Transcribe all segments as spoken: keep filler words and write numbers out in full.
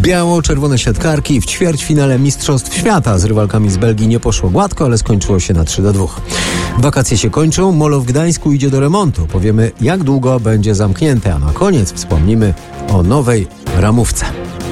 Biało-czerwone siatkarki w ćwierćfinale Mistrzostw Świata z rywalkami z Belgii nie poszło gładko, ale skończyło się na trzy do dwóch. Wakacje się kończą, molo w Gdańsku idzie do remontu. Powiemy, jak długo będzie zamknięte, a na koniec wspomnimy o nowej ramówce.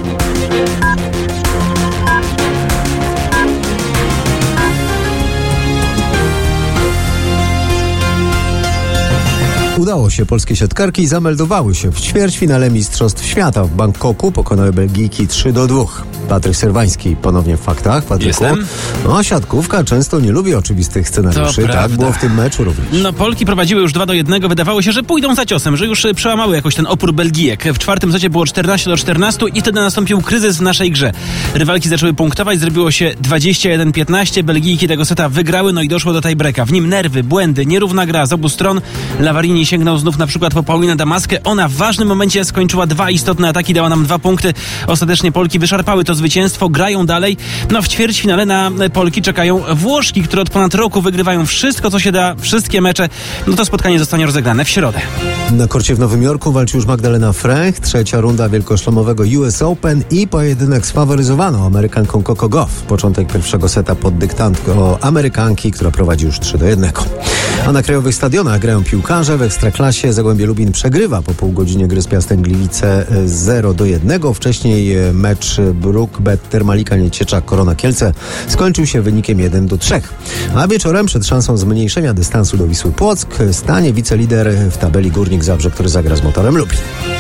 Udało się, polskie siatkarki zameldowały się w ćwierćfinale Mistrzostw Świata w Bangkoku, pokonały Belgijki trzy do dwóch. Patryk Serwański ponownie w faktach. Patryku, Jestem. No, siatkówka często nie lubi oczywistych scenariuszy. To tak było w tym meczu również. No, Polki prowadziły już dwa do jednego. Wydawało się, że pójdą za ciosem, że już przełamały jakoś ten opór Belgijek. W czwartym secie było czternaście do czternastu i wtedy nastąpił kryzys w naszej grze. Rywalki zaczęły punktować, zrobiło się dwadzieścia jeden piętnaście. Belgijki tego seta wygrały, no i doszło do tiebreaka. W nim nerwy, błędy, nierówna gra z obu stron. Lavarini sięgnął znów na przykład po Paulinę Damaskę. Ona w ważnym momencie skończyła dwa istotne ataki, dała nam dwa punkty. Ostatecznie Polki wyszarpały to zwycięstwo, grają dalej. No w ćwierćfinale na Polki czekają Włoszki, które od ponad roku wygrywają wszystko, co się da, wszystkie mecze. No to spotkanie zostanie rozegrane w środę. Na korcie w Nowym Jorku walczy już Magdalena Frech, trzecia runda wielkoszlemowego U S Open i pojedynek sfaworyzowaną Amerykanką Coco Gauff. Początek pierwszego seta pod dyktando Amerykanki, która prowadzi już trzy do jednego. A na krajowych stadionach grają piłkarze. W Ekstraklasie Zagłębie Lubin przegrywa po pół godzinie gry z Piastem Gliwice zero do jednego. Wcześniej mecz Bruk-Bet Termalika Nieciecza Korona Kielce skończył się wynikiem jeden do trzech. A wieczorem przed szansą zmniejszenia dystansu do Wisły Płock stanie wicelider w tabeli Górnik Zabrze, który zagra z Motorem Lublin.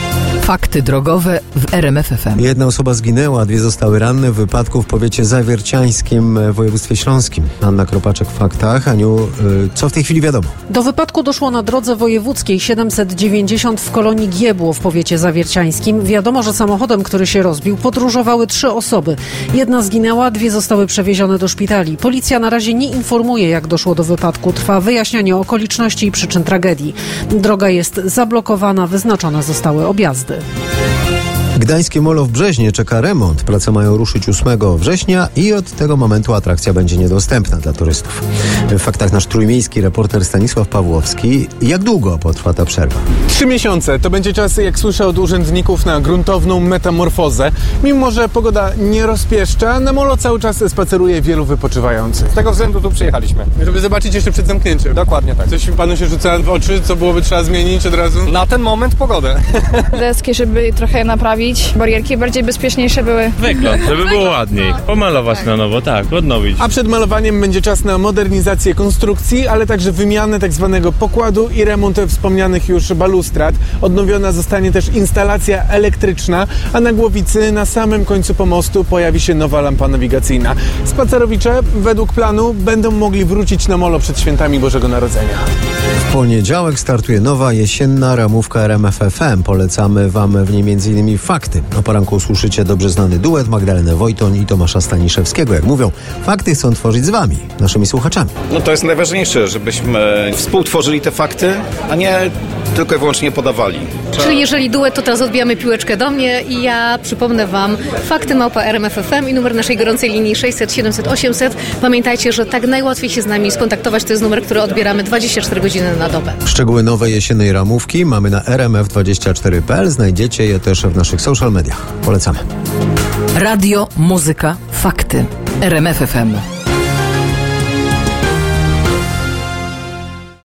Fakty drogowe w R M F F M. Jedna osoba zginęła, dwie zostały ranne w wypadku w powiecie zawierciańskim w województwie śląskim. Anna Kropaczek w faktach. Aniu, co w tej chwili wiadomo? Do wypadku doszło na drodze wojewódzkiej siedemset dziewięćdziesiąt w Kolonii Giebło w powiecie zawierciańskim. Wiadomo, że samochodem, który się rozbił, podróżowały trzy osoby. Jedna zginęła, dwie zostały przewiezione do szpitali. Policja na razie nie informuje, jak doszło do wypadku. Trwa wyjaśnianie okoliczności i przyczyn tragedii. Droga jest zablokowana, wyznaczone zostały objazdy. Gdańskie Molo w Brzeźnie czeka remont. Prace mają ruszyć ósmego września i od tego momentu atrakcja będzie niedostępna dla turystów. W faktach nasz trójmiejski reporter Stanisław Pawłowski. Jak długo potrwa ta przerwa? Trzy miesiące. To będzie czas, jak słyszę od urzędników, na gruntowną metamorfozę. Mimo że pogoda nie rozpieszcza, na Molo cały czas spaceruje wielu wypoczywających. Z tego względu tu przyjechaliśmy. Żeby zobaczyć jeszcze przed zamknięciem. Dokładnie tak. Coś panu się rzuca w oczy, co byłoby trzeba zmienić od razu? Na ten moment pogodę. Deski, żeby trochę naprawić. Barierki bardziej bezpieczniejsze były. Wygląd, żeby było ładniej. Pomalować na nowo, tak, odnowić. A przed malowaniem będzie czas na modernizację konstrukcji, ale także wymianę tak zwanego pokładu i remont wspomnianych już balustrad. Odnowiona zostanie też instalacja elektryczna, a na głowicy na samym końcu pomostu pojawi się nowa lampa nawigacyjna. Spacerowicze według planu będą mogli wrócić na Molo przed świętami Bożego Narodzenia. W poniedziałek startuje nowa jesienna ramówka R M F F M. Polecamy Wam w niej między innymi fakty. O poranku usłyszycie dobrze znany duet Magdalenę Wojtoń i Tomasza Staniszewskiego. Jak mówią, fakty chcą tworzyć z Wami, naszymi słuchaczami. No to jest najważniejsze, żebyśmy współtworzyli te fakty, a nie tylko i wyłącznie podawali. Czyli jeżeli duet, to teraz odbijamy piłeczkę do mnie i ja przypomnę Wam fakty małpa R M F F M i numer naszej gorącej linii sześćset siedemset osiemset. Pamiętajcie, że tak najłatwiej się z nami skontaktować. To jest numer, który odbieramy dwadzieścia cztery godziny na dobę. Szczegóły nowej jesiennej ramówki mamy na r m f dwadzieścia cztery kropka p l. Znajdziecie je też w naszych social mediach. Polecamy. Radio, muzyka, fakty. R M F F M.